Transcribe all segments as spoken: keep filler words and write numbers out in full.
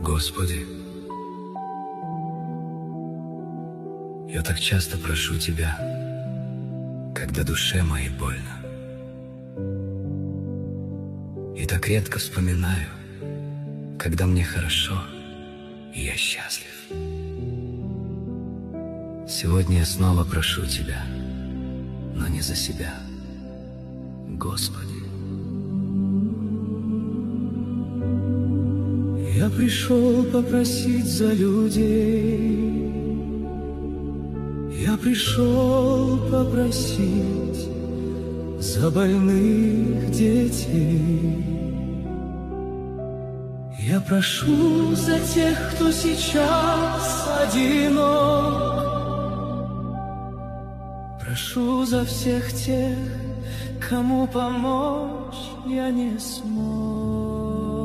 Господи, я так часто прошу Тебя, когда душе моей больно, и так редко вспоминаю, когда мне хорошо, и я счастлив. Сегодня я снова прошу Тебя, но не за себя, Господи. Я пришел попросить за людей, я пришел попросить за больных детей. Я прошу за тех, кто сейчас одинок, прошу за всех тех, кому помочь я не смог.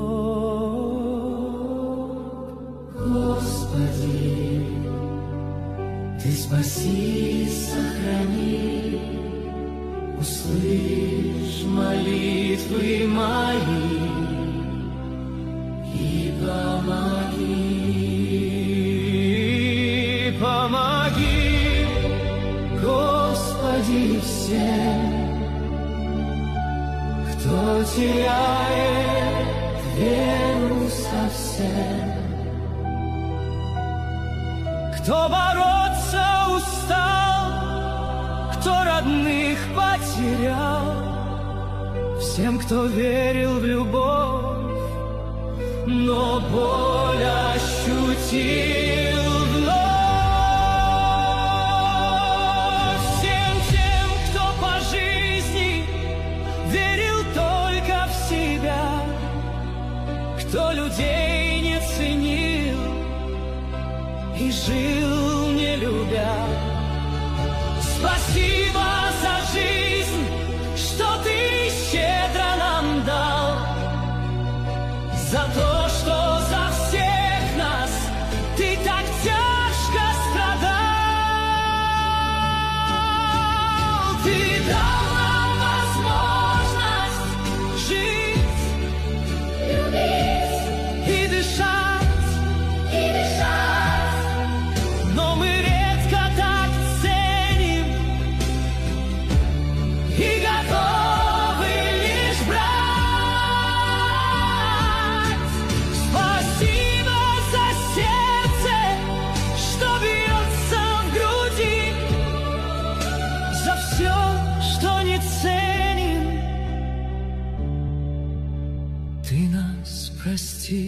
Господи, Ты спаси, сохрани, услышь молитвы мои и помоги, помоги, Господи, всем, кто теряет веру совсем, кто бороться устал, кто родных потерял, всем, кто верил в любовь, но боль ощутил вновь, всем тем, кто по жизни верил только в себя, кто людей не ценил и жил не любя. Спасибо за жизнь, что Ты щедро нам дал, за то, что за всех нас Ты так тяжко страдал. Ты дал нам возможность жить, любить и дышать, и дышать, но мы редко так ценим и готовы лишь брать. Спасибо за сердце, что бьется в груди, за все, что не ценим. Ты нас прости.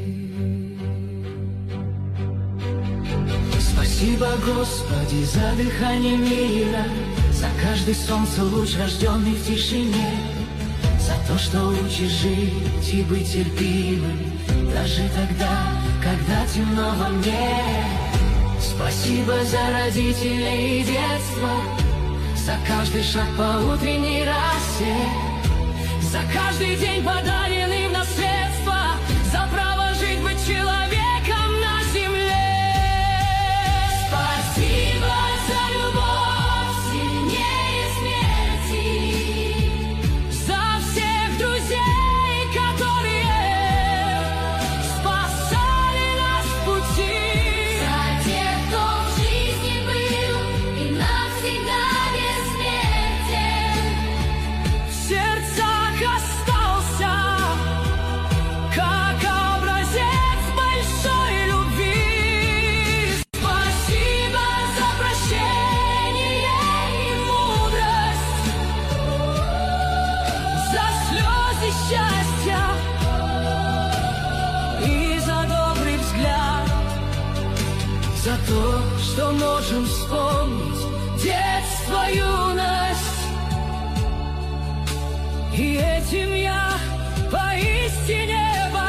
Спасибо, Господи, за дыхание мира, за каждый солнце луч, рожденный в тишине, за то, что учишь жить и быть терпимым, даже тогда, когда темно во мне. Спасибо за родителей и детство, за каждый шаг по утренней росе, за каждый день, подаренный в наследство, за право жить, быть человеком на земле. Спасибо за любовь сильнее смерти, за всех друзей, которые спасали нас в пути, за тех, кто в жизни был и навсегда бессмертен, в сердцах остался как образец большой любви. Спасибо за прощение и мудрость, за слезы счастья и за добрый взгляд, за то, что можем вспомнить детство, юность. И этим я поистине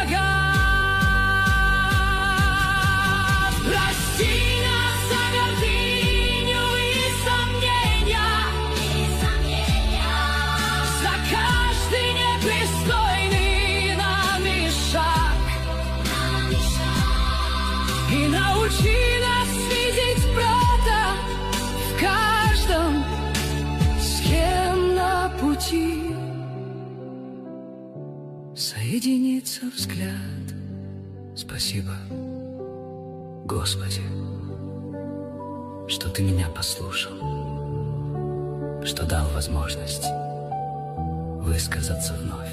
богат. Прости нас за гордыню и сомнения, и сомнения, за каждый непристойный нами шаг, нами шаг. И научи нас видеть брата в каждом, с кем на пути соединится взгляд с Спасибо, Господи, что Ты меня послушал, что дал возможность высказаться вновь.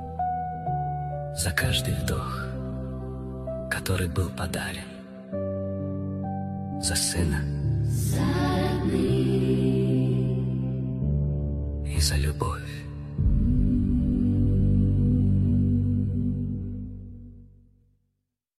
За каждый вдох, который был подарен, за сына и за любовь.